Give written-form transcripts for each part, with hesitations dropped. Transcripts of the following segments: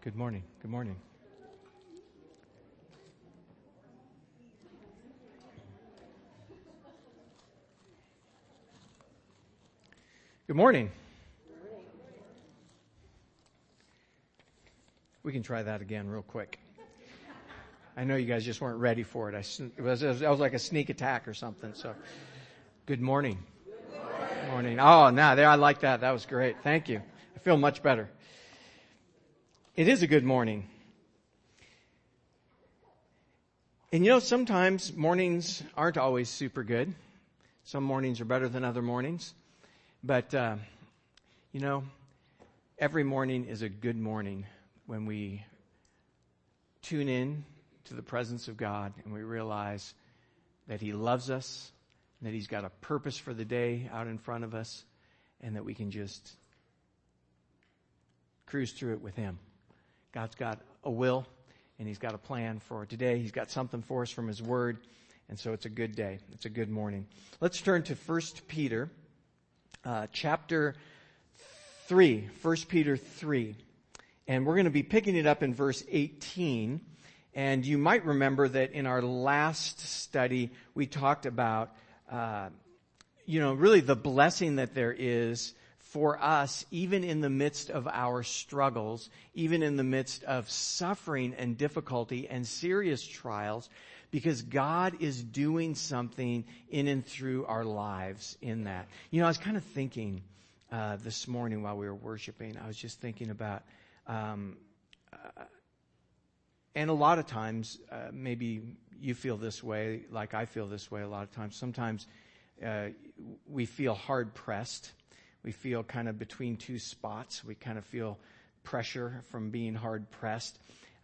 Good morning. Good morning. Good morning. We can try that again real quick. I know you guys just weren't ready for it. It was like a sneak attack or something. So, good morning. Good morning. Oh, now there, I like that. That was great. Thank you. I feel much better. It is a good morning. And you know, sometimes mornings aren't always super good. Some mornings are better than other mornings. But, you know, every morning is a good morning when we tune in to the presence of God and we realize that He loves us, that He's got a purpose for the day out in front of us, and that we can just cruise through it with Him. God's got a will, and He's got a plan for today. He's got something for us from His Word, and so it's a good day. It's a good morning. Let's turn to 1 Peter chapter 3, 1 Peter 3. And we're going to be picking it up in verse 18. And you might remember that in our last study, we talked about, really the blessing that there is for us, even in the midst of our struggles, even in the midst of suffering and difficulty and serious trials, because God is doing something in and through our lives in that. You know, I was kind of thinking this morning while we were worshiping, I was just thinking about, and a lot of times, maybe you feel this way, like I feel this way a lot of times. Sometimes we feel hard-pressed. We feel kind of between two spots. We kind of feel pressure from being hard-pressed.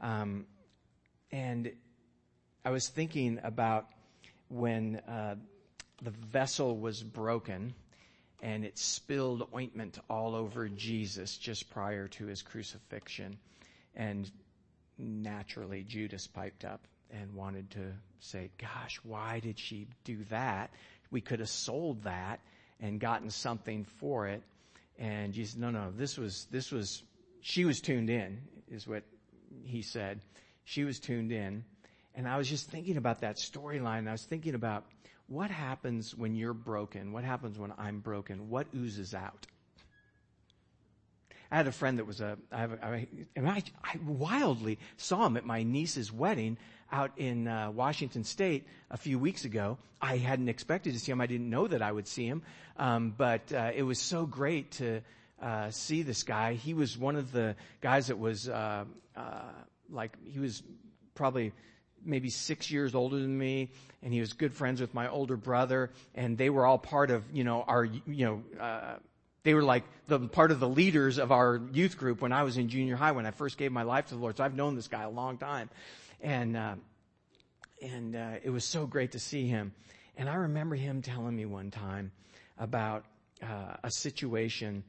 And I was thinking about when the vessel was broken and it spilled ointment all over Jesus just prior to His crucifixion. And naturally, Judas piped up and wanted to say, gosh, why did she do that? We could have sold that and gotten something for it. And Jesus, no, she was tuned in, is what he said. She was tuned in. And I was just thinking about that storyline. I was thinking about what happens when you're broken? What happens when I'm broken? What oozes out? I had a friend that was I wildly saw him at my niece's wedding out in Washington State a few weeks ago. I hadn't expected to see him. I didn't know that I would see him. But it was so great to see this guy. He was one of the guys that was he was probably maybe 6 years older than me, and he was good friends with my older brother, and they were all part of, they were like the part of the leaders of our youth group when I was in junior high, when I first gave my life to the Lord. So I've known this guy a long time. And it was so great to see him. And I remember him telling me one time about a situation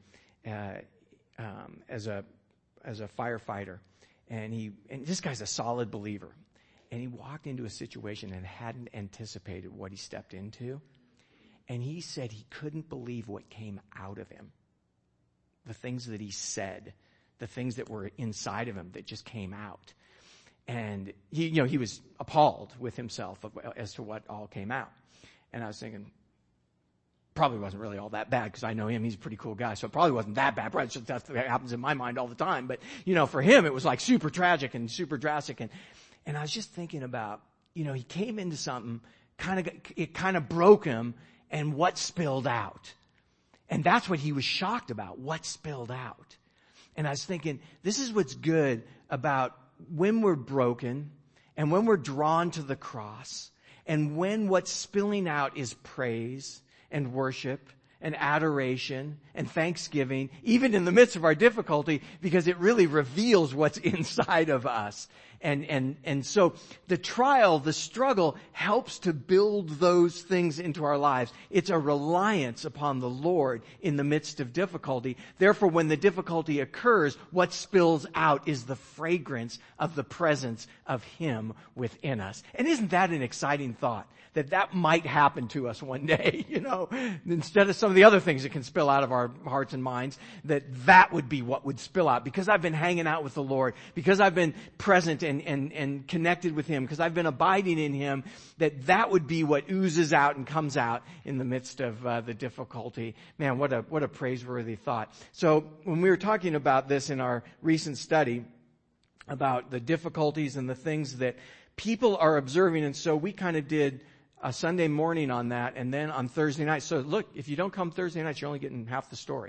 as a firefighter. And this guy's a solid believer. And he walked into a situation and hadn't anticipated what he stepped into. And he said he couldn't believe what came out of him. The things that he said, the things that were inside of him that just came out. And he was appalled with himself as to what all came out. And I was thinking, probably wasn't really all that bad, because I know him. He's a pretty cool guy, so it probably wasn't that bad. Probably just that happens in my mind all the time. But, for him, it was like super tragic and super drastic. And I was just thinking about, he came into something, it kind of broke him, and what spilled out. And that's what he was shocked about, what spilled out. And I was thinking, this is what's good about when we're broken and when we're drawn to the cross and when what's spilling out is praise and worship and adoration and thanksgiving, even in the midst of our difficulty, because it really reveals what's inside of us. And so the trial, the struggle helps to build those things into our lives. It's a reliance upon the Lord in the midst of difficulty. Therefore, when the difficulty occurs, what spills out is the fragrance of the presence of Him within us. And isn't that an exciting thought? That might happen to us one day, Instead of some of the other things that can spill out of our hearts and minds, that would be what would spill out. Because I've been hanging out with the Lord, because I've been present and connected with Him, because I've been abiding in Him, that would be what oozes out and comes out in the midst of the difficulty. Man, what a praiseworthy thought. So when we were talking about this in our recent study, about the difficulties and the things that people are observing, and so we kind of did a Sunday morning on that, and then on Thursday night. So look, if you don't come Thursday night, you're only getting half the story.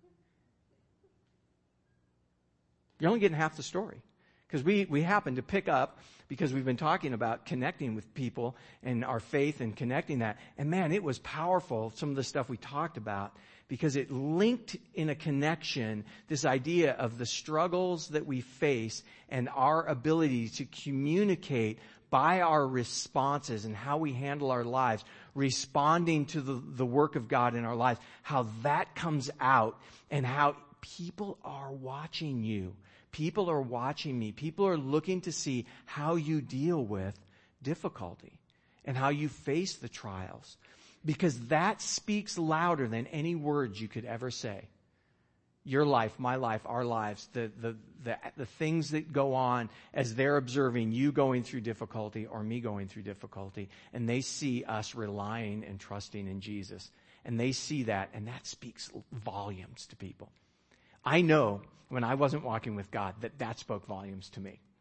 You're only getting half the story. Because we happen to pick up, because we've been talking about connecting with people and our faith and connecting that. And man, it was powerful, some of the stuff we talked about, because it linked in a connection this idea of the struggles that we face and our ability to communicate by our responses and how we handle our lives, responding to the work of God in our lives, how that comes out and how people are watching you. People are watching me. People are looking to see how you deal with difficulty and how you face the trials, because that speaks louder than any words you could ever say. Your life, my life, our lives, the things that go on as they're observing you going through difficulty or me going through difficulty, and they see us relying and trusting in Jesus. And they see that, and that speaks volumes to people. I know when I wasn't walking with God that spoke volumes to me.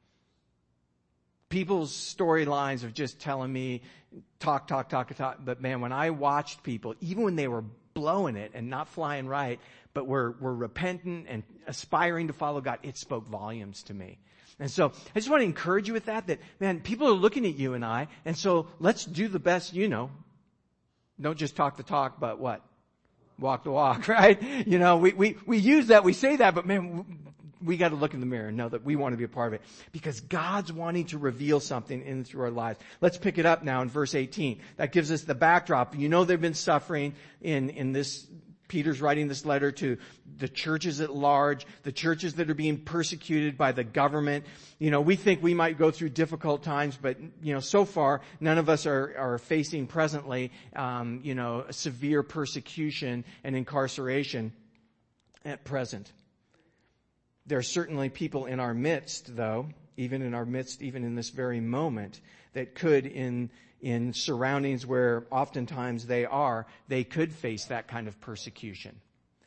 People's storylines of just telling me, talk. But man, when I watched people, even when they were blowing it and not flying right, but were repentant and aspiring to follow God, it spoke volumes to me. And so I just want to encourage you with that, man, people are looking at you and I, and so let's do the best, Don't just talk the talk, but what? Walk the walk, right? We use that, we say that, but man, we got to look in the mirror and know that we want to be a part of it, because God's wanting to reveal something in and through our lives. Let's pick it up now in verse 18. That gives us the backdrop. They've been suffering in this. Peter's writing this letter to the churches at large, the churches that are being persecuted by the government. We think we might go through difficult times, but, so far, none of us are facing presently, severe persecution and incarceration at present. There are certainly people in our midst, though, even in this very moment, that could, in surroundings where oftentimes they could face that kind of persecution.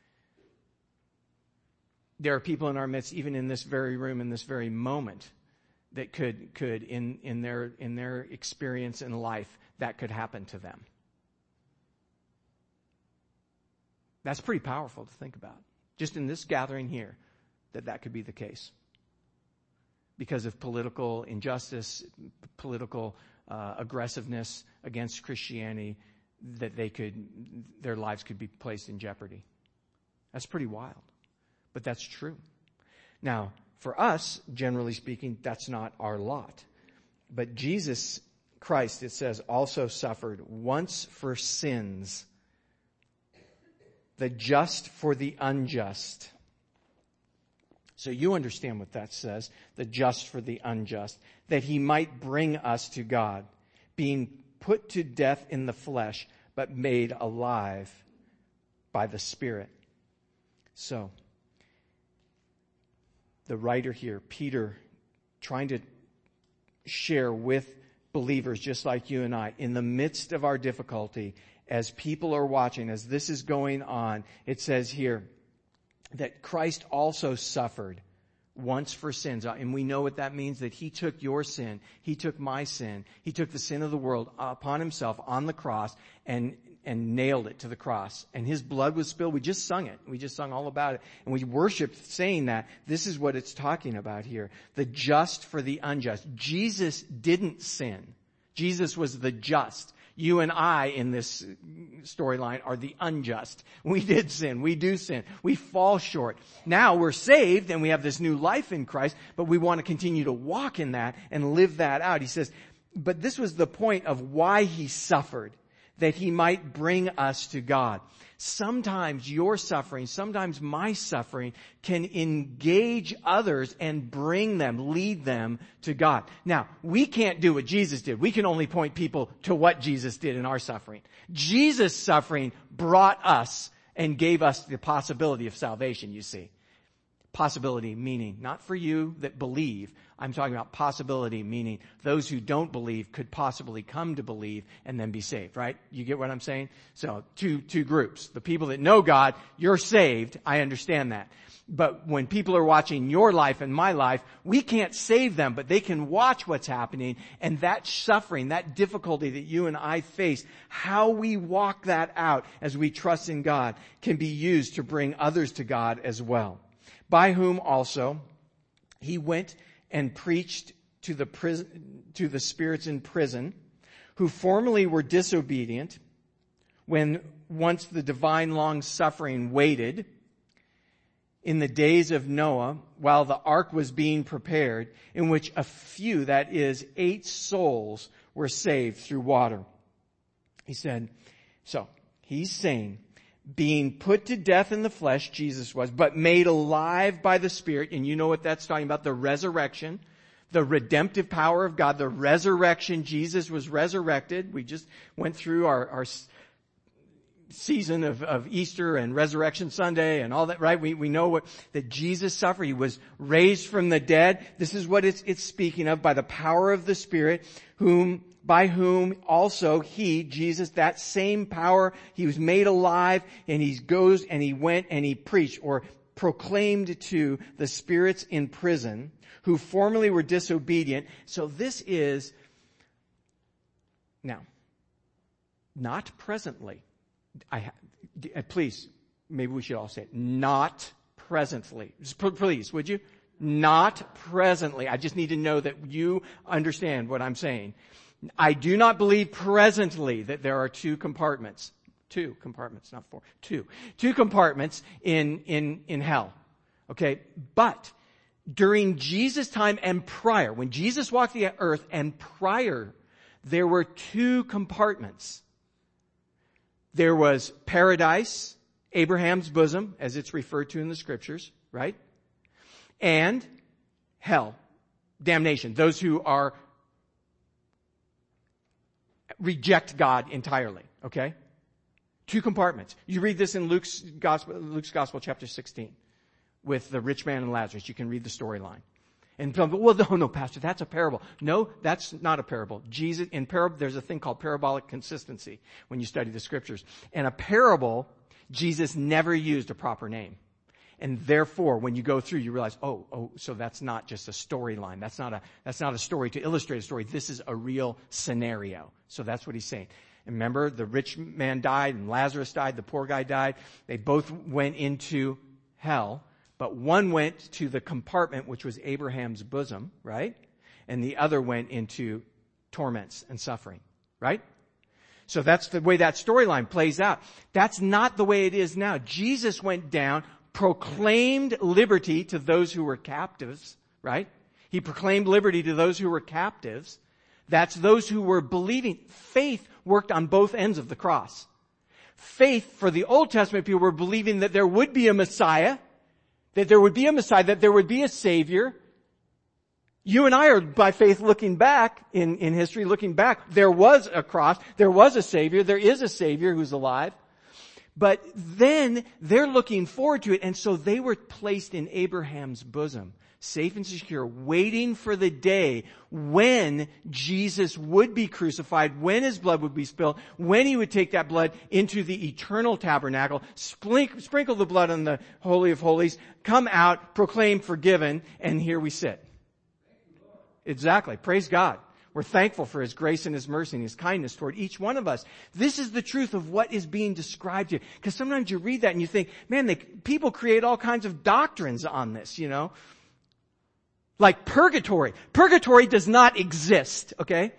There are people in our midst, even in this very room, in this very moment, that could in their experience in life, that could happen to them. That's pretty powerful to think about. Just in this gathering here, that could be the case. Because of political injustice, political aggressiveness against Christianity, that their lives could be placed in jeopardy. That's pretty wild, but that's true. Now, for us, generally speaking, that's not our lot. But Jesus Christ, it says, also suffered once for sins, the just for the unjust. So you understand what that says, the just for the unjust, that He might bring us to God, being put to death in the flesh, but made alive by the Spirit. So, the writer here, Peter, trying to share with believers just like you and I, in the midst of our difficulty, as people are watching, as this is going on, it says here, that Christ also suffered once for sins. And we know what that means, that He took your sin. He took my sin. He took the sin of the world upon Himself on the cross and nailed it to the cross. And His blood was spilled. We just sung it. We just sung all about it. And we worshiped saying that. This is what it's talking about here. The just for the unjust. Jesus didn't sin. Jesus was the just. You and I in this storyline are the unjust. We did sin. We do sin. We fall short. Now we're saved and we have this new life in Christ, but we want to continue to walk in that and live that out. He says, but this was the point of why He suffered, that He might bring us to God. Sometimes your suffering, sometimes my suffering can engage others and bring them, lead them to God. Now, we can't do what Jesus did. We can only point people to what Jesus did in our suffering. Jesus' suffering brought us and gave us the possibility of salvation, you see. Possibility meaning not for you that believe. I'm talking about possibility meaning those who don't believe could possibly come to believe and then be saved, right? You get what I'm saying? So two groups. The people that know God, you're saved. I understand that. But when people are watching your life and my life, we can't save them, but they can watch what's happening, and that suffering, that difficulty that you and I face, how we walk that out as we trust in God can be used to bring others to God as well. By whom also he went and preached to the spirits in prison, who formerly were disobedient, when once the divine long suffering waited in the days of Noah, while the ark was being prepared, in which a few, that is 8 souls, were saved through water. He said, so he's saying, being put to death in the flesh, Jesus was, but made alive by the Spirit. And you know what that's talking about, the resurrection, the redemptive power of God, the resurrection. Jesus was resurrected. We just went through our season of Easter and Resurrection Sunday and all that, right? We know that Jesus suffered. He was raised from the dead. This is what it's speaking of, by the power of the Spirit, by whom also he, Jesus, that same power, he was made alive, and he goes and he went and he preached or proclaimed to the spirits in prison who formerly were disobedient. So this is, now, not presently. Please, maybe we should all say it. Not presently. Please, would you? Not presently. I just need to know that you understand what I'm saying. I do not believe presently that there are 2 compartments. 2 compartments, not 4. 2. 2 compartments in hell. Okay? But during Jesus' time and prior, when Jesus walked the earth and prior, there were 2 compartments. There was paradise, Abraham's bosom, as it's referred to in the scriptures, right? And hell, damnation, those who are reject God entirely, okay? 2 compartments. You read this in Luke's Gospel, chapter 16, with the rich man and Lazarus. You can read the storyline. And some, well, no, Pastor, that's a parable. No, that's not a parable. Jesus, in parable, there's a thing called parabolic consistency when you study the scriptures. And a parable, Jesus never used a proper name. And therefore, when you go through, you realize, so that's not just a storyline. That's not a story to illustrate a story. This is a real scenario. So that's what he's saying. And remember, the rich man died and Lazarus died, the poor guy died. They both went into hell, but one went to the compartment which was Abraham's bosom, right? And the other went into torments and suffering, right? So that's the way that storyline plays out. That's not the way it is now. Jesus went down, proclaimed liberty to those who were captives, right? He proclaimed liberty to those who were captives. That's those who were believing. Faith worked on both ends of the cross. Faith for the Old Testament people were believing that there would be a Messiah, that there would be a Savior. You and I are, by faith, looking back in history, looking back. There was a cross. There was a Savior. There is a Savior who's alive. But then they're looking forward to it. And so they were placed in Abraham's bosom, safe and secure, waiting for the day when Jesus would be crucified, when his blood would be spilled, when he would take that blood into the eternal tabernacle, sprinkle the blood on the Holy of Holies, come out, proclaim forgiven, and here we sit. Exactly. Praise God. We're thankful for his grace and his mercy and his kindness toward each one of us. This is the truth of what is being described here. Because sometimes you read that and you think, man, people create all kinds of doctrines on this, you know. Like purgatory. Purgatory does not exist, okay?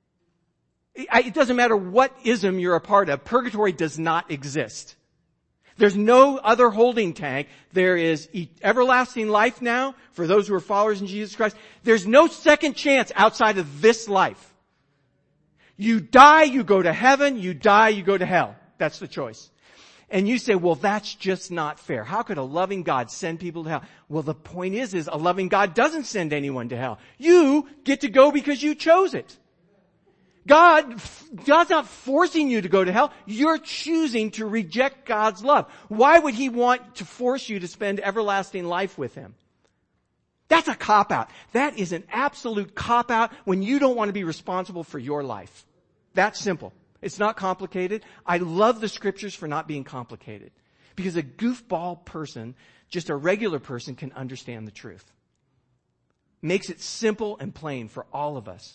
It doesn't matter what ism you're a part of. Purgatory does not exist. There's no other holding tank. There is everlasting life now for those who are followers in Jesus Christ. There's no second chance outside of this life. You die, you go to heaven. You die, you go to hell. That's the choice. And you say, well, that's just not fair. How could a loving God send people to hell? Well, the point is a loving God doesn't send anyone to hell. You get to go because you chose it. God's not forcing you to go to hell. You're choosing to reject God's love. Why would He want to force you to spend everlasting life with Him? That's a cop-out. That is an absolute cop-out when you don't want to be responsible for your life. That's simple. It's not complicated. I love the scriptures for not being complicated. Because a goofball person, just a regular person, can understand the truth. Makes it simple and plain for all of us.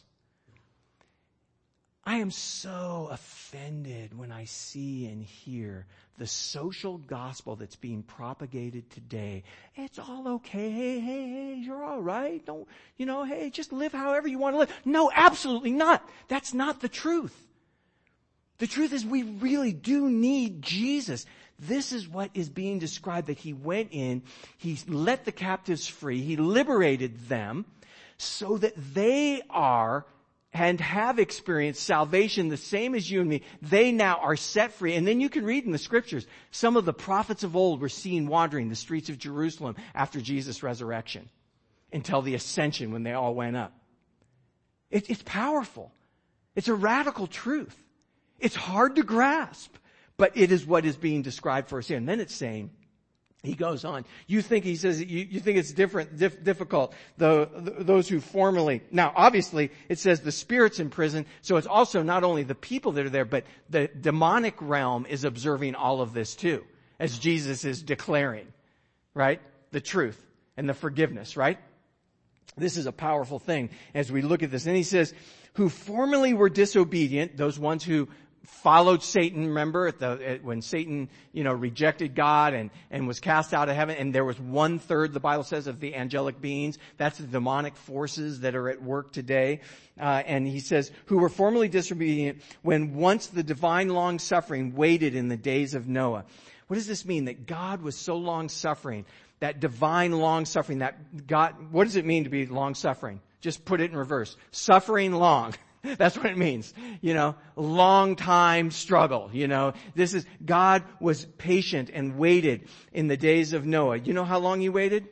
I am so offended when I see and hear the social gospel that's being propagated today. It's all okay. Hey, you're all right. Don't, hey, just live however you want to live. No, absolutely not. That's not the truth. The truth is we really do need Jesus. This is what is being described, that He went in, He let the captives free, He liberated them so that they are and have experienced salvation the same as you and me. They now are set free. And then you can read in the scriptures, some of the prophets of old were seen wandering the streets of Jerusalem after Jesus' resurrection until the ascension when they all went up. It's powerful. It's a radical truth. It's hard to grasp, but it is what is being described for us here. And then it's saying, he goes on, you think it's difficult, those who formerly, now obviously it says the spirit's in prison, so it's also not only the people that are there, but the demonic realm is observing all of this too, as Jesus is declaring, right? The truth and the forgiveness, right? This is a powerful thing as we look at this. And he says, who formerly were disobedient, those ones who followed Satan, remember when Satan, rejected God and was cast out of heaven, and there was 1/3, the Bible says, of the angelic beings. That's the demonic forces that are at work today. And he says, who were formerly disobedient when once the divine long suffering waited in the days of Noah. What does this mean? That God was so long suffering, that divine long suffering, that God, what does it mean to be long suffering? Just put it in reverse. Suffering long. That's what it means. Long time struggle. God was patient and waited in the days of Noah. You know how long He waited?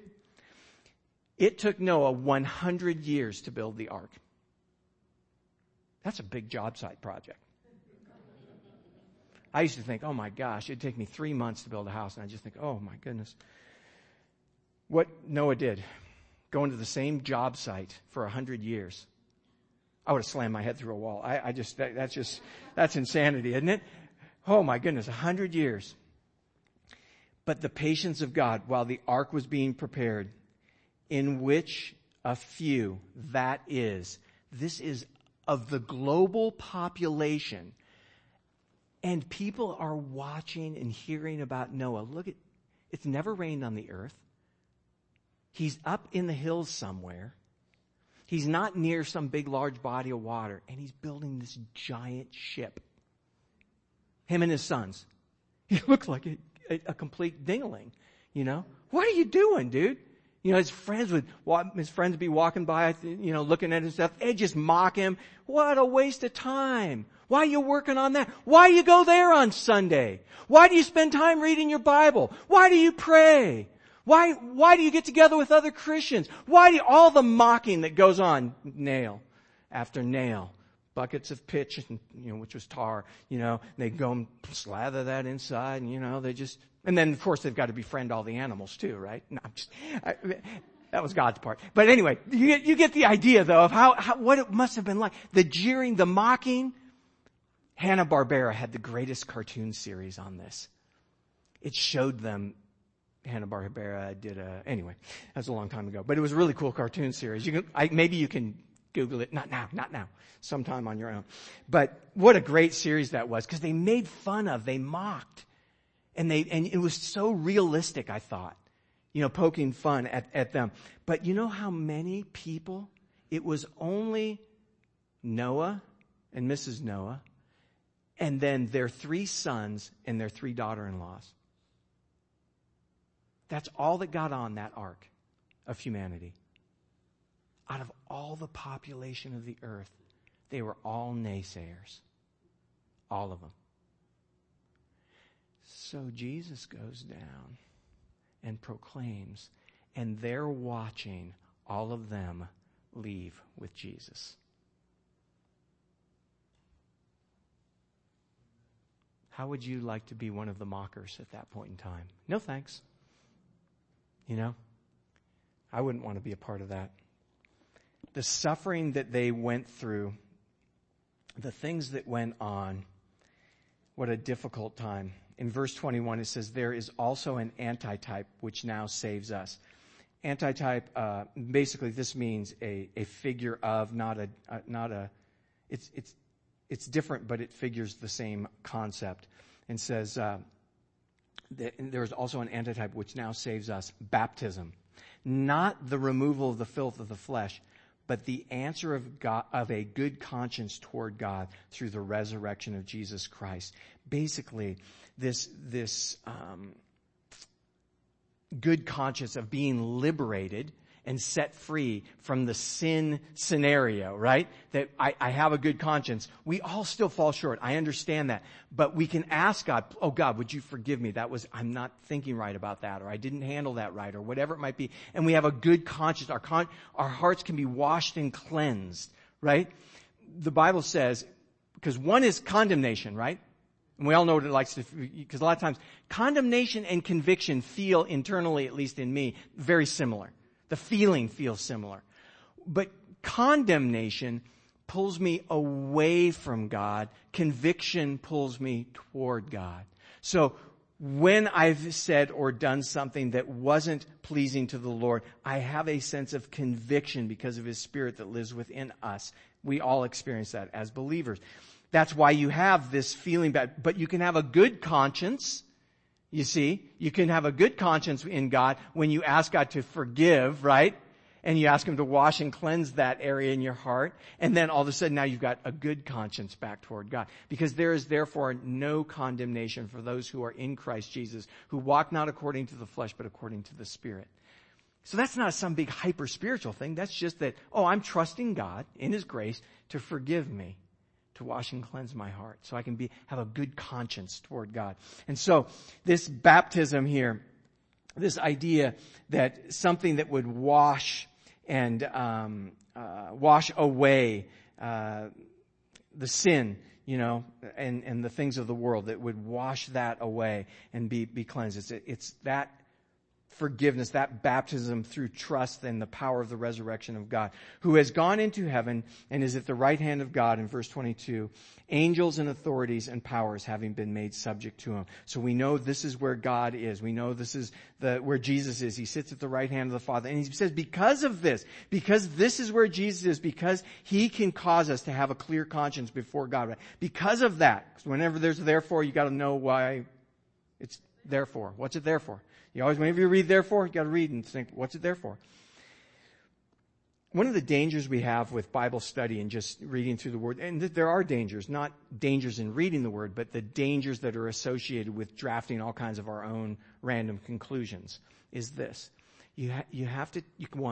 It took Noah 100 years to build the ark. That's a big job site project. I used to think, oh my gosh, it'd take me 3 months to build a house. And I just think, oh my goodness. What Noah did, going to the same job site for 100 years. I would have slammed my head through a wall. That's insanity, isn't it? Oh my goodness, 100 years. But the patience of God while the ark was being prepared, in which a few, this is of the global population. And people are watching and hearing about Noah. It's never rained on the earth. He's up in the hills somewhere. He's not near some big, large body of water, and he's building this giant ship. Him and his sons. He looked like a complete dingling, What are you doing, dude? His friends would be walking by, looking at his stuff. They'd just mock him. What a waste of time. Why are you working on that? Why do you go there on Sunday? Why do you spend time reading your Bible? Why do you pray? Why do you get together with other Christians? All the mocking that goes on, nail after nail, buckets of pitch, which was tar, they go and slather that inside, and and then of course they've got to befriend all the animals too, right? No, that was God's part. But anyway, you get the idea though of what it must have been like. The jeering, the mocking. Hanna-Barbera had the greatest cartoon series on this. It showed them. Hanna-Barbera did anyway, that was a long time ago, but it was a really cool cartoon series. Maybe you can Google it. Not now, sometime on your own. But what a great series that was, because they made fun of, they mocked, and it was so realistic, I thought, poking fun at them. But you know how many people? It was only Noah and Mrs. Noah, and then their 3 sons and their 3 daughter-in-laws. That's all that got on that ark of humanity. Out of all the population of the earth, they were all naysayers. All of them. So Jesus goes down and proclaims, and they're watching all of them leave with Jesus. How would you like to be one of the mockers at that point in time? No thanks. You know, I wouldn't want to be a part of that. The suffering that they went through, the things that went on, what a difficult time. In verse 21, it says, there is also an antitype which now saves us. Antitype, basically this means a figure of, it's different, but it figures the same concept. And says, that there is also an antitype which now saves us, baptism. Not the removal of the filth of the flesh, but the answer of God, of a good conscience toward God through the resurrection of Jesus Christ. Basically, this good conscience of being liberated and set free from the sin scenario, right? That I have a good conscience. We all still fall short. I understand that. But we can ask God, oh God, would you forgive me? I'm not thinking right about that, or I didn't handle that right, or whatever it might be. And we have a good conscience. Our hearts can be washed and cleansed, right? The Bible says, because one is condemnation, right? And we all know what it likes to, because a lot of times condemnation and conviction feel internally, at least in me, very similar. The feeling feels similar. But condemnation pulls me away from God. Conviction pulls me toward God. So when I've said or done something that wasn't pleasing to the Lord, I have a sense of conviction because of His Spirit that lives within us. We all experience that as believers. That's why you have this feeling bad. But you can have a good conscience. You see, you can have a good conscience in God when you ask God to forgive, right? And you ask Him to wash and cleanse that area in your heart. And then all of a sudden now you've got a good conscience back toward God. Because there is therefore no condemnation for those who are in Christ Jesus, who walk not according to the flesh, but according to the Spirit. So that's not some big hyper spiritual thing. That's just that, I'm trusting God in His grace to forgive me, to wash and cleanse my heart, so I can have a good conscience toward God. And so this baptism here, this idea that something that would wash and wash away the sin, and the things of the world, that would wash that away and be cleansed. It's that forgiveness, that baptism through trust in the power of the resurrection of God, who has gone into heaven and is at the right hand of God in verse 22, angels and authorities and powers having been made subject to Him. So we know this is where God is. We know this is where Jesus is. He sits at the right hand of the Father. And He says, because this is where Jesus is, because He can cause us to have a clear conscience before God. Right? Because of that, whenever there's a therefore, you got to know why it's therefore. What's it there for? Whenever you read therefore, you got to read and think, what's it there for? One of the dangers we have with Bible study and just reading through the Word, and there are dangers, not dangers in reading the Word, but the dangers that are associated with drafting all kinds of our own random conclusions, is this. You have to,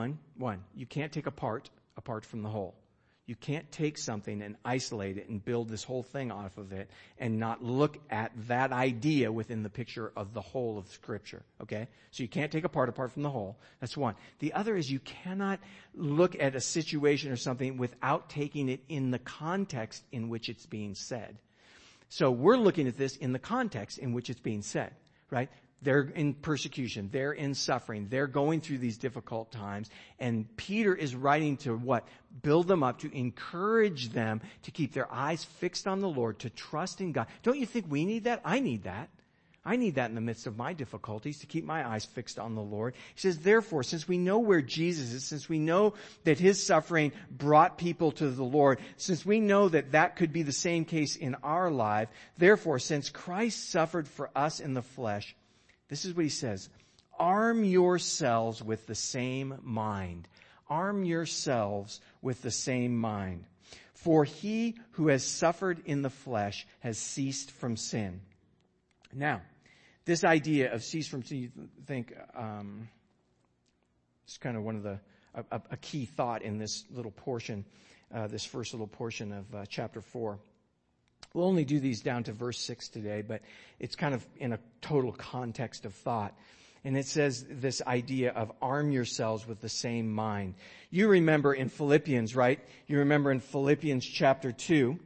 you can't take a part apart from the whole. You can't take something and isolate it and build this whole thing off of it and not look at that idea within the picture of the whole of Scripture. Okay? So you can't take a part apart from the whole. That's one. The other is you cannot look at a situation or something without taking it in the context in which it's being said. So we're looking at this in the context in which it's being said, right? They're in persecution. They're in suffering. They're going through these difficult times. And Peter is writing to what? Build them up, to encourage them to keep their eyes fixed on the Lord, to trust in God. Don't you think we need that? I need that. I need that in the midst of my difficulties, to keep my eyes fixed on the Lord. He says, therefore, since we know where Jesus is, since we know that His suffering brought people to the Lord, since we know that that could be the same case in our life, therefore, since Christ suffered for us in the flesh, this is what he says, arm yourselves with the same mind. Arm yourselves with the same mind. For he who has suffered in the flesh has ceased from sin. Now, this idea of cease from sin, you think, it's kind of one of a key thought in this little portion, this first little portion of chapter 4. We'll only do these down to verse 6 today, but it's kind of in a total context of thought. And it says this idea of arm yourselves with the same mind. You remember in Philippians, right? You remember in Philippians chapter 2,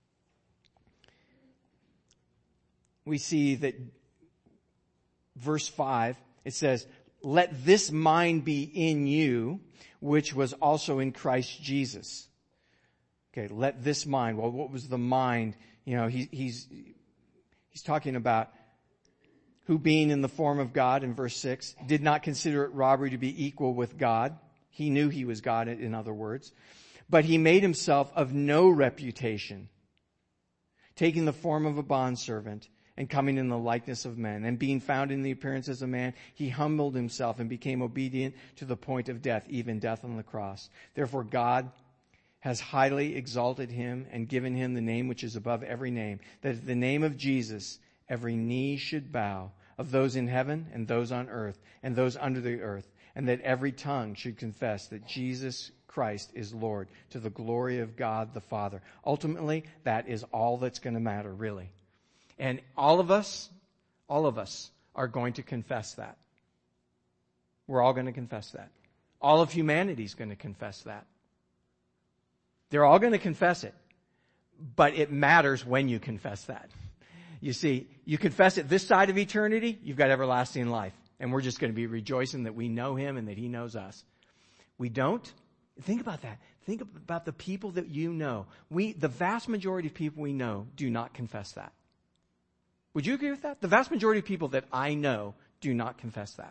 we see that verse 5, it says, let this mind be in you, which was also in Christ Jesus. Okay, let this mind. Well, what was the mind? You know, he's talking about who being in the form of God in verse 6, did not consider it robbery to be equal with God. He knew he was God, in other words. But he made himself of no reputation, taking the form of a bondservant and coming in the likeness of men. And being found in the appearance as a man, he humbled himself and became obedient to the point of death, even death on the cross. Therefore God has highly exalted him and given him the name which is above every name, that at the name of Jesus every knee should bow, of those in heaven and those on earth and those under the earth, and that every tongue should confess that Jesus Christ is Lord, to the glory of God the Father. Ultimately, that is all that's going to matter, really. And all of us are going to confess that. We're all going to confess that. All of humanity is going to confess that. They're all going to confess it. But it matters when you confess that. You see, you confess it this side of eternity, you've got everlasting life. And we're just going to be rejoicing that we know him and that he knows us. We don't? Think about that. Think about the people that you know. The vast majority of people we know do not confess that. Would you agree with that? The vast majority of people that I know do not confess that.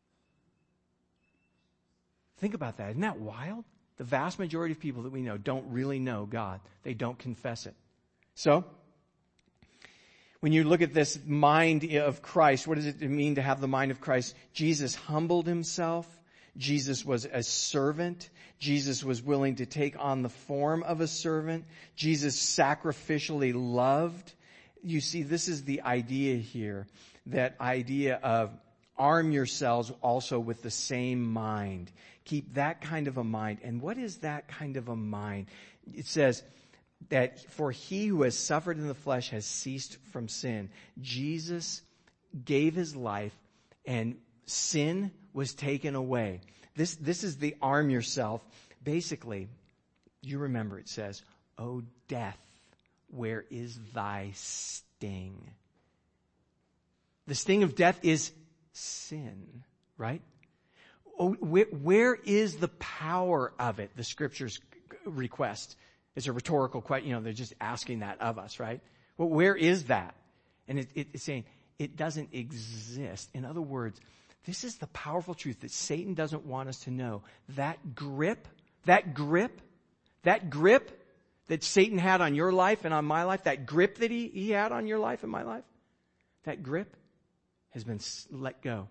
Think about that. Isn't that wild? The vast majority of people that we know don't really know God. They don't confess it. So, when you look at this mind of Christ, what does it mean to have the mind of Christ? Jesus humbled himself. Jesus was a servant. Jesus was willing to take on the form of a servant. Jesus sacrificially loved. You see, this is the idea here, that idea of arm yourselves also with the same mind. Keep that kind of a mind. And what is that kind of a mind? It says that for he who has suffered in the flesh has ceased from sin. Jesus gave his life and sin was taken away. This is the arm yourself. Basically, you remember it says, "O death, where is thy sting?" The sting of death is sin, right? Oh, where is the power of it? The scriptures request. It's a rhetorical question. They're just asking that of us, right? Well, where is that? And it's saying it doesn't exist. In other words, this is the powerful truth that Satan doesn't want us to know. That grip that Satan had on your life and on my life, that grip that he had on your life and my life, that grip has been let go.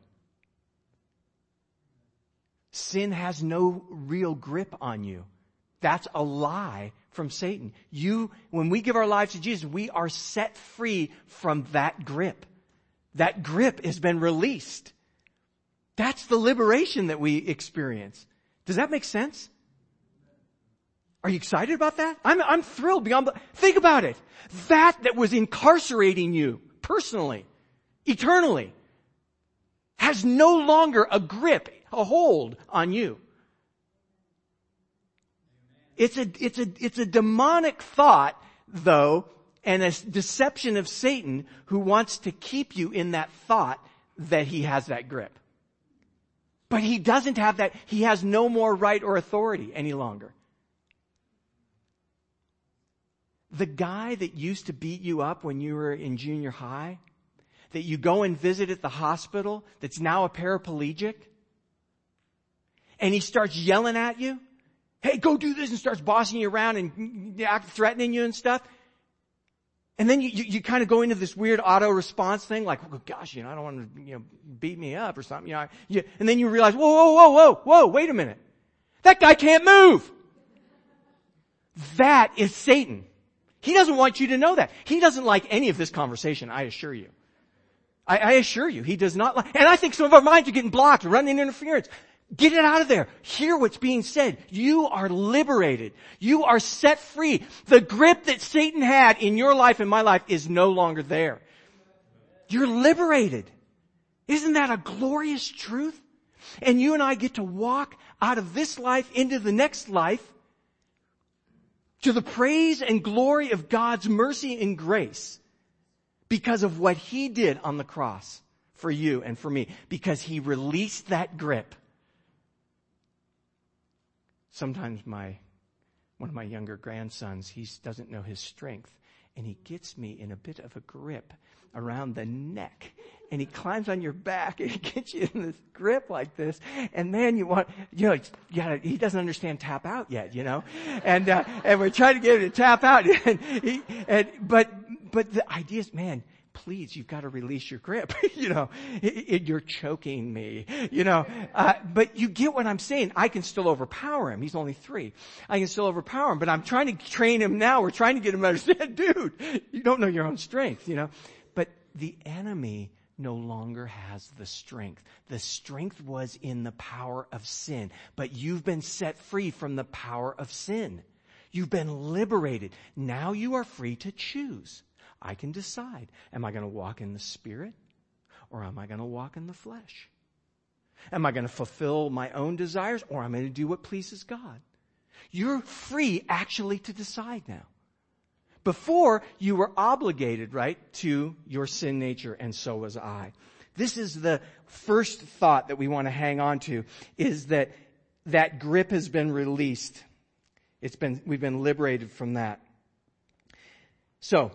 Sin has no real grip on you. That's a lie from Satan. When we give our lives to Jesus, we are set free from that grip. That grip has been released. That's the liberation that we experience. Does that make sense? Are you excited about that? I'm thrilled beyond. Think about it. That was incarcerating you personally, eternally, has no longer a grip, a hold on you. It's a demonic thought, though, and a deception of Satan who wants to keep you in that thought that he has that grip. But he doesn't have that. He has no more right or authority any longer. The guy that used to beat you up when you were in junior high, that you go and visit at the hospital, that's now a paraplegic, and he starts yelling at you, "Hey, go do this," and starts bossing you around and threatening you and stuff. And then you kind of go into this weird auto response thing, like, "Oh gosh, I don't want to, beat me up or something." And then you realize, whoa, wait a minute. That guy can't move. That is Satan. He doesn't want you to know that. He doesn't like any of this conversation, I assure you. I assure you, he does not like, and I think some of our minds are getting blocked, running interference. Get it out of there. Hear what's being said. You are liberated. You are set free. The grip that Satan had in your life and my life is no longer there. You're liberated. Isn't that a glorious truth? And you and I get to walk out of this life into the next life to the praise and glory of God's mercy and grace because of what He did on the cross for you and for me, because He released that grip. Sometimes one of my younger grandsons, he doesn't know his strength, and he gets me in a bit of a grip around the neck, and he climbs on your back and he gets you in this grip like this, and man, he doesn't understand tap out yet, and we're trying to get him to tap out, but the idea is, man, please, you've got to release your grip. You're choking me, but you get what I'm saying. I can still overpower him. He's only 3. I can still overpower him, but I'm trying to train him now. We're trying to get him to understand, dude, you don't know your own strength, but the enemy no longer has the strength. The strength was in the power of sin, but you've been set free from the power of sin. You've been liberated. Now you are free to choose. I can decide, am I going to walk in the Spirit or am I going to walk in the flesh? Am I going to fulfill my own desires or am I going to do what pleases God? You're free actually to decide now. Before, you were obligated, right, to your sin nature, and so was I. This is the first thought that we want to hang on to, is that grip has been released. We've been liberated from that. So,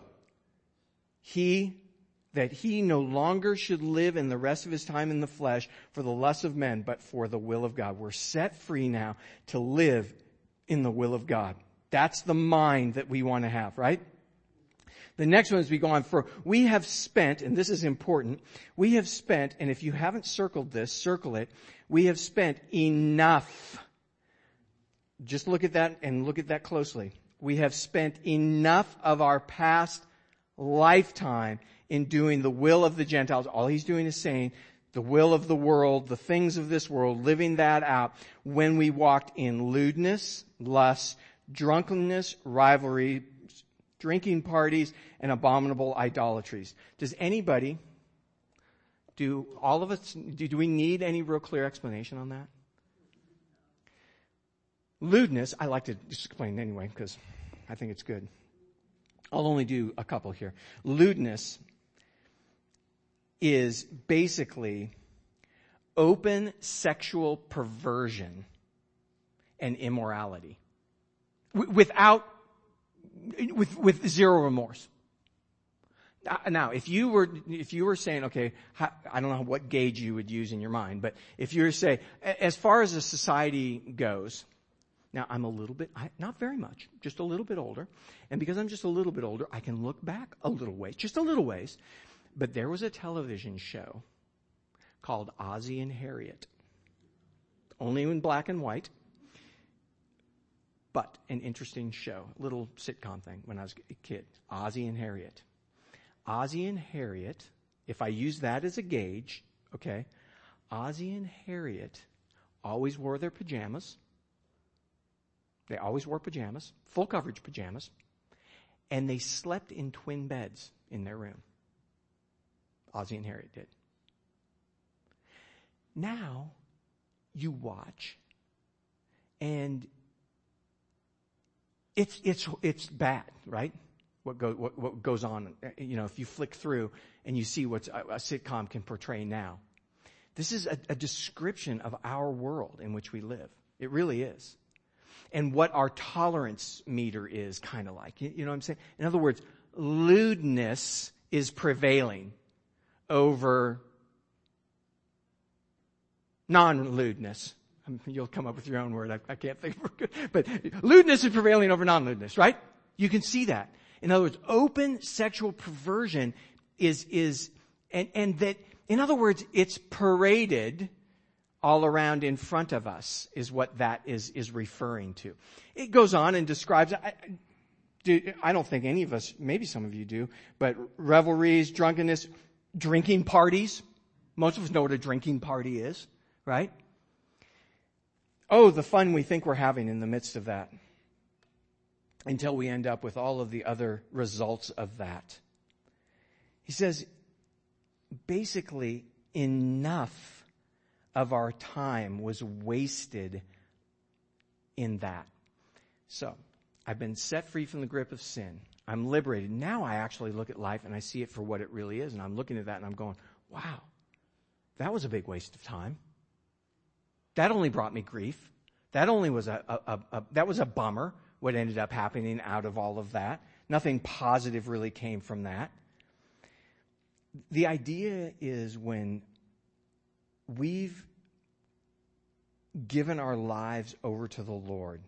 that he no longer should live in the rest of his time in the flesh for the lusts of men, but for the will of God. We're set free now to live in the will of God. That's the mind that we want to have, right? The next one as we go on, we have spent, and this is important, we have spent, and if you haven't circled this, circle it, we have spent enough. Just look at that and look at that closely. We have spent enough of our past lifetime in doing the will of the Gentiles. All he's doing is saying the will of the world, the things of this world, living that out when we walked in lewdness, lust, drunkenness, rivalry, drinking parties, and abominable idolatries. Does anybody, do we need any real clear explanation on that? Lewdness, I like to just explain anyway because I think it's good. I'll only do a couple here. Lewdness is basically open sexual perversion and immorality with zero remorse. Now, if you were saying, okay, I don't know what gauge you would use in your mind, but if you were to say, as far as a society goes, now I'm a little bit, not very much, just a little bit older, and because I'm just a little bit older, I can look back a little ways, just a little ways, but there was a television show called Ozzie and Harriet, only in black and white, but an interesting show, little sitcom thing when I was a kid, Ozzie and Harriet. Ozzie and Harriet, if I use that as a gauge, okay, Ozzie and Harriet always wore their pajamas. They always wore pajamas, full coverage pajamas, and they slept in twin beds in their room. Ozzie and Harriet did. Now, you watch, and it's bad, right? What goes on, if you flick through and you see what a sitcom can portray now. This is a description of our world in which we live. It really is. And what our tolerance meter is kind of like. You know what I'm saying? In other words, lewdness is prevailing over non-lewdness. You'll come up with your own word. I can't think of it good. But lewdness is prevailing over non-lewdness, right? You can see that. In other words, open sexual perversion is that, in other words, it's paraded all around in front of us is what that is referring to. It goes on and describes, I don't think any of us, maybe some of you do, but revelries, drunkenness, drinking parties. Most of us know what a drinking party is, right? Oh, the fun we think we're having in the midst of that, until we end up with all of the other results of that. He says, basically, enough of our time was wasted in that. So, I've been set free from the grip of sin. I'm liberated. Now I actually look at life and I see it for what it really is. And I'm looking at that and I'm going, wow, that was a big waste of time. That only brought me grief. That only was that was a bummer, what ended up happening out of all of that. Nothing positive really came from that. The idea is when we've given our lives over to the Lord.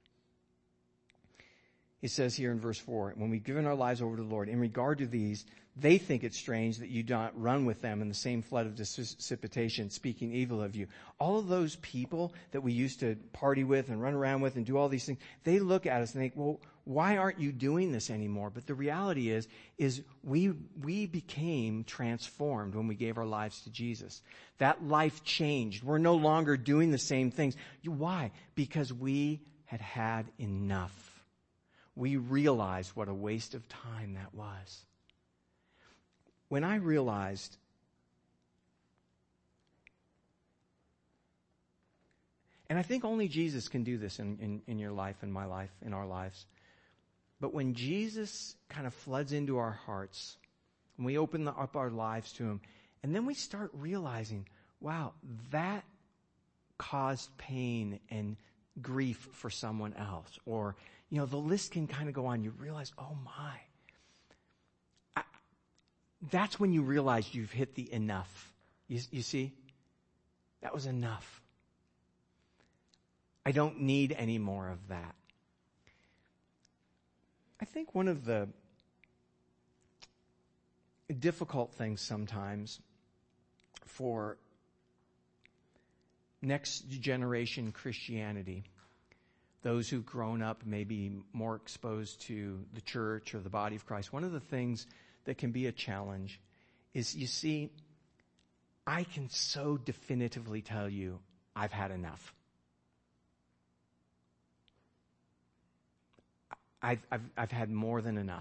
It says here in verse 4, when we've given our lives over to the Lord, in regard to these, they think it strange that you don't run with them in the same flood of dissipation, speaking evil of you. All of those people that we used to party with and run around with and do all these things, they look at us and think, well, why aren't you doing this anymore? But the reality is we became transformed when we gave our lives to Jesus. That life changed. We're no longer doing the same things. Why? Because we had enough. We realized what a waste of time that was. When I realized and I think only Jesus can do this in your life, in my life, in our lives. But when Jesus kind of floods into our hearts, and we open up our lives to Him, and then we start realizing, wow, that caused pain and grief for someone else. Or, the list can kind of go on. You realize, oh my. That's when you realize you've hit the enough. You see? That was enough. I don't need any more of that. I think one of the difficult things sometimes for next generation Christianity, those who've grown up maybe more exposed to the church or the body of Christ, one of the things that can be a challenge is, you see, I can so definitively tell you I've had enough. I've had more than enough.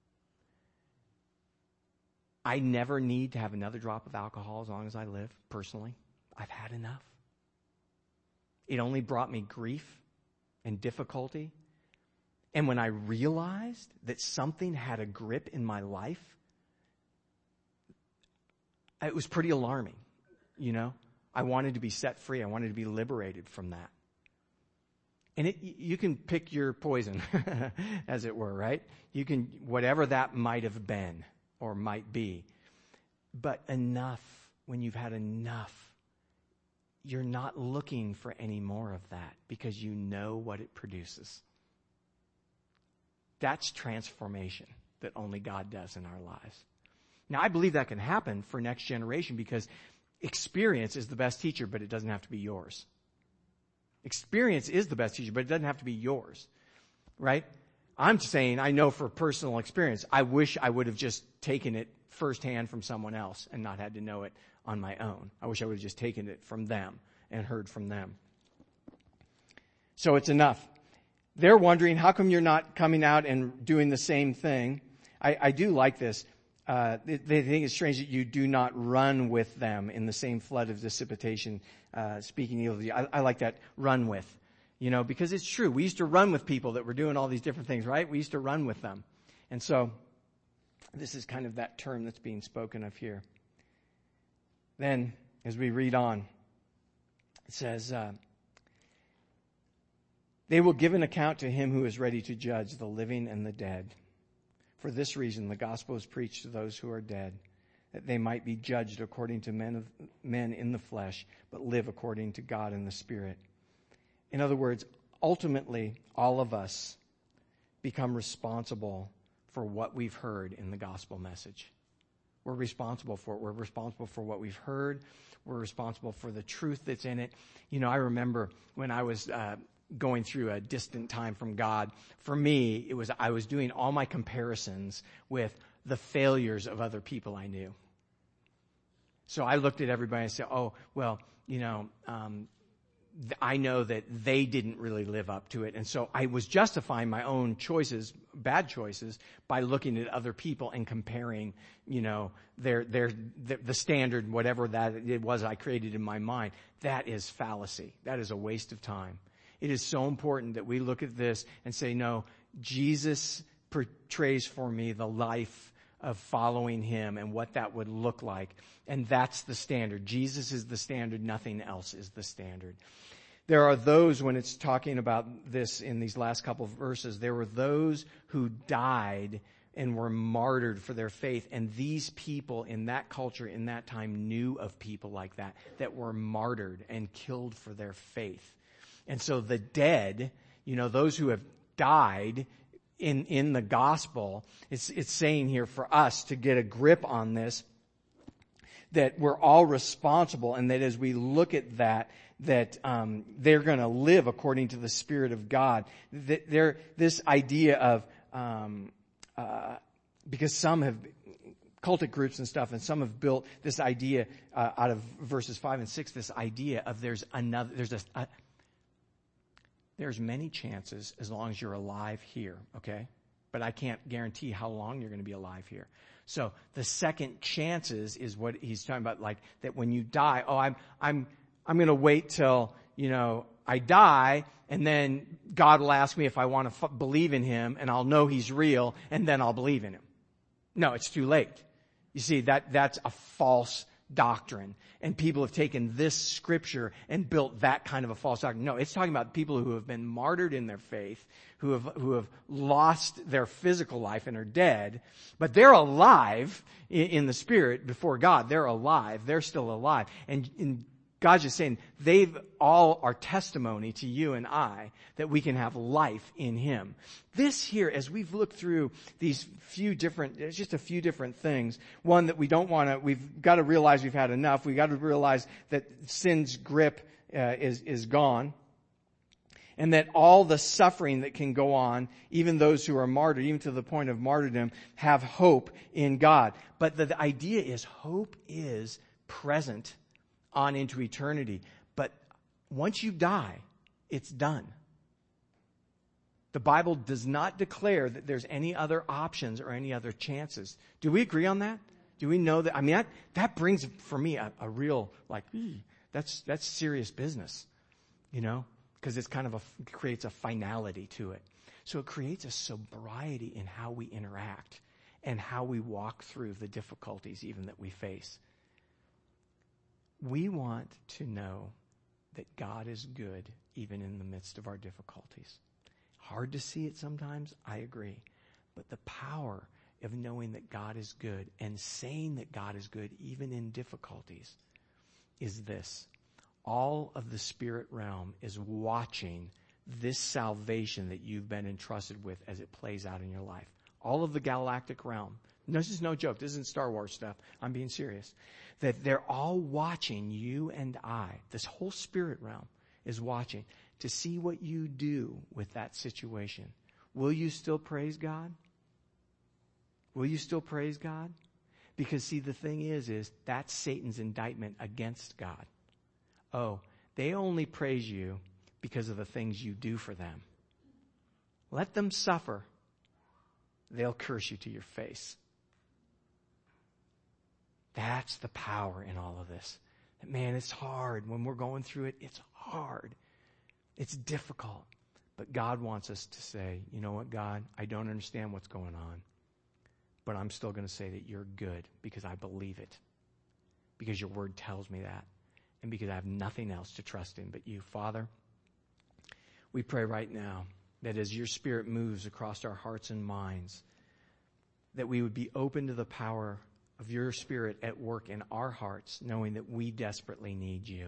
I never need to have another drop of alcohol as long as I live, personally. I've had enough. It only brought me grief and difficulty. And when I realized that something had a grip in my life, it was pretty alarming, I wanted to be set free. I wanted to be liberated from that. And you can pick your poison, as it were, right? You can, whatever that might have been or might be. But enough, when you've had enough, you're not looking for any more of that because you know what it produces. That's transformation that only God does in our lives. Now, I believe that can happen for next generation because experience is the best teacher, but it doesn't have to be yours. Experience is the best teacher, but it doesn't have to be yours, right? I'm saying, I know for personal experience, I wish I would have just taken it firsthand from someone else and not had to know it on my own. I wish I would have just taken it from them and heard from them. So it's enough. They're wondering, how come you're not coming out and doing the same thing? I do like this. They think it's strange that you do not run with them in the same flood of dissipation, speaking evil of you. I like that, run with. Because it's true. We used to run with people that were doing all these different things, right? We used to run with them. And so, this is kind of that term that's being spoken of here. Then, as we read on, it says, they will give an account to Him who is ready to judge the living and the dead. For this reason, the gospel is preached to those who are dead, that they might be judged according to men in the flesh, but live according to God in the Spirit. In other words, ultimately, all of us become responsible for what we've heard in the gospel message. We're responsible for it. We're responsible for what we've heard. We're responsible for the truth that's in it. I remember when I was going through a distant time from God, for me, I was doing all my comparisons with the failures of other people I knew. So I looked at everybody and said, oh, well, I know that they didn't really live up to it. And so I was justifying my own choices, bad choices, by looking at other people and comparing, the standard, whatever that it was I created in my mind. That is fallacy. That is a waste of time. It is so important that we look at this and say, no, Jesus portrays for me the life of following him and what that would look like. And that's the standard. Jesus is the standard. Nothing else is the standard. There are those, when it's talking about this in these last couple of verses, there were those who died and were martyred for their faith. And these people in that culture, in that time, knew of people like that were martyred and killed for their faith. And so the dead, those who have died in the gospel, it's saying here for us to get a grip on this, that we're all responsible, and that as we look at that they're going to live according to the Spirit of God. This idea of, because some have cultic groups and stuff, and some have built this idea out of verses 5 and 6, this idea of there's many chances as long as you're alive here, okay? But I can't guarantee how long you're going to be alive here. So the second chances is what he's talking about, like that when you die, I'm going to wait till, I die, and then God will ask me if I want to believe in him, and I'll know he's real, and then I'll believe in him. No, it's too late. You see, that's a false doctrine. And people have taken this scripture and built that kind of a false doctrine. No, it's talking about people who have been martyred in their faith, who have lost their physical life and are dead, but they're alive in the Spirit before God. They're alive. They're still alive. And God's just saying they all are testimony to you and I that we can have life in him. This here, as we've looked through these there's just a few different things. One, that we've got to realize we've had enough. We've got to realize that sin's grip is gone. And that all the suffering that can go on, even those who are martyred, even to the point of martyrdom, have hope in God. But the idea is hope is present on into eternity. But once you die, it's done. The Bible does not declare that there's any other options or any other chances. Do we agree on that? Do we know that? I mean, that brings for me a real, that's serious business, because it's kind of creates a finality to it. So it creates a sobriety in how we interact and how we walk through the difficulties even that we face. We want to know that God is good even in the midst of our difficulties. Hard to see it sometimes, I agree. But the power of knowing that God is good and saying that God is good even in difficulties is this. All of the spirit realm is watching this salvation that you've been entrusted with as it plays out in your life. All of the galactic realm. This is no joke. This isn't Star Wars stuff. I'm being serious. That they're all watching you and I. This whole spirit realm is watching to see what you do with that situation. Will you still praise God? Will you still praise God? Because see, the thing is that's Satan's indictment against God. Oh, they only praise you because of the things you do for them. Let them suffer. They'll curse you to your face. That's the power in all of this. Man, it's hard. When we're going through it, it's hard. It's difficult. But God wants us to say, you know what, God, I don't understand what's going on. But I'm still going to say that you're good because I believe it. Because your word tells me that. And because I have nothing else to trust in but you. Father, we pray right now that as your Spirit moves across our hearts and minds, that we would be open to the power of your Spirit at work in our hearts, knowing that we desperately need you.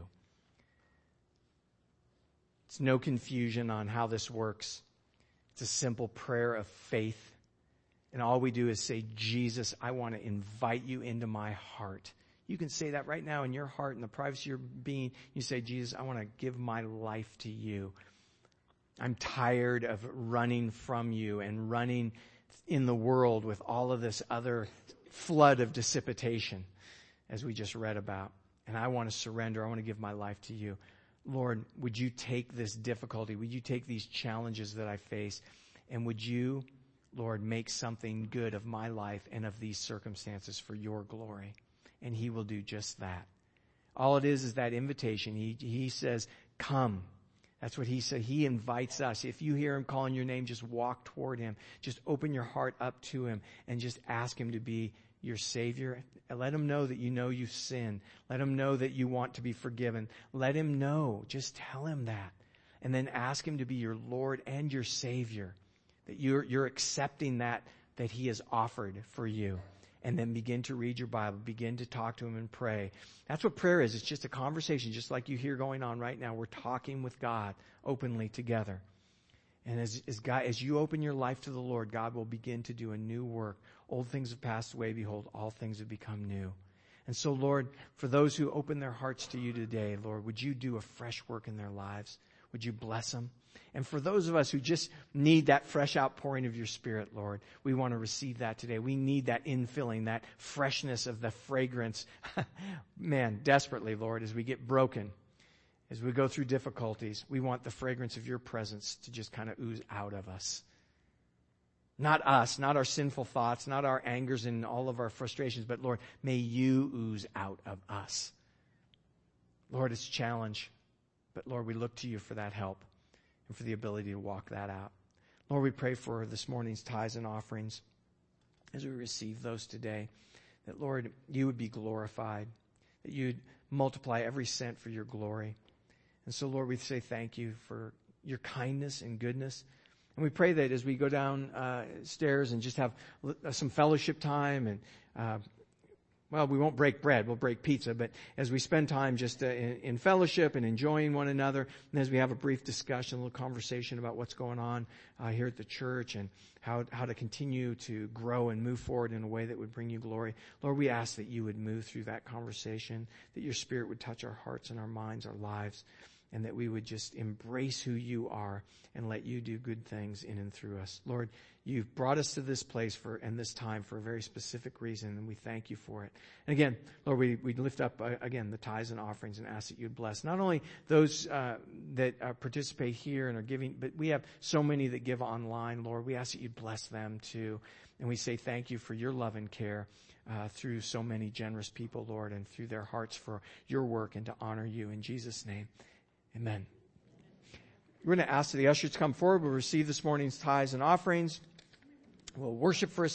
It's no confusion on how this works. It's a simple prayer of faith. And all we do is say, Jesus, I want to invite you into my heart. You can say that right now in your heart, in the privacy of your being. You say, Jesus, I want to give my life to you. I'm tired of running from you and running in the world with all of this other flood of dissipation, as we just read about. And I want to surrender. I want to give my life to you. Lord, would you take this difficulty? Would you take these challenges that I face? And would you, Lord, make something good of my life and of these circumstances for your glory? And he will do just that. All it is that invitation. He says, come. That's what he said. He invites us. If you hear him calling your name, just walk toward him. Just open your heart up to him and just ask him to be your Savior. Let him know that you know you've sinned. Let him know that you want to be forgiven. Let him know. Just tell him that. And then ask him to be your Lord and your Savior. That you're accepting that he has offered for you. And then begin to read your Bible. Begin to talk to him and pray. That's what prayer is. It's just a conversation, just like you hear going on right now. We're talking with God openly together. And as you open your life to the Lord, God will begin to do a new work. Old things have passed away. Behold, all things have become new. And so, Lord, for those who open their hearts to you today, Lord, would you do a fresh work in their lives? Would you bless them? And for those of us who just need that fresh outpouring of your Spirit, Lord, we want to receive that today. We need that infilling, that freshness of the fragrance, man, desperately, Lord, as we get broken, as we go through difficulties. We want the fragrance of your presence to just kind of ooze out of us. Not us, not our sinful thoughts, not our angers and all of our frustrations, but Lord, may you ooze out of us. Lord, it's a challenge, but Lord, we look to you for that help and for the ability to walk that out. Lord, we pray for this morning's tithes and offerings as we receive those today, that Lord, you would be glorified, that you'd multiply every cent for your glory. And so, Lord, we say thank you for your kindness and goodness. And we pray that as we go down stairs and just have some fellowship time and, we won't break bread, we'll break pizza, but as we spend time just in fellowship and enjoying one another, and as we have a brief discussion, a little conversation about what's going on here at the church and how to continue to grow and move forward in a way that would bring you glory, Lord, we ask that you would move through that conversation, that your Spirit would touch our hearts and our minds, our lives, and that we would just embrace who you are and let you do good things in and through us. Lord, you've brought us to this place and this time for a very specific reason, and we thank you for it. And again, Lord, we lift up, again, the tithes and offerings and ask that you'd bless not only those that participate here and are giving, but we have so many that give online, Lord. We ask that you'd bless them too. And we say thank you for your love and care through so many generous people, Lord, and through their hearts for your work and to honor you. In Jesus' name, amen. We're going to ask the ushers to come forward. We'll receive this morning's tithes and offerings. We'll worship for a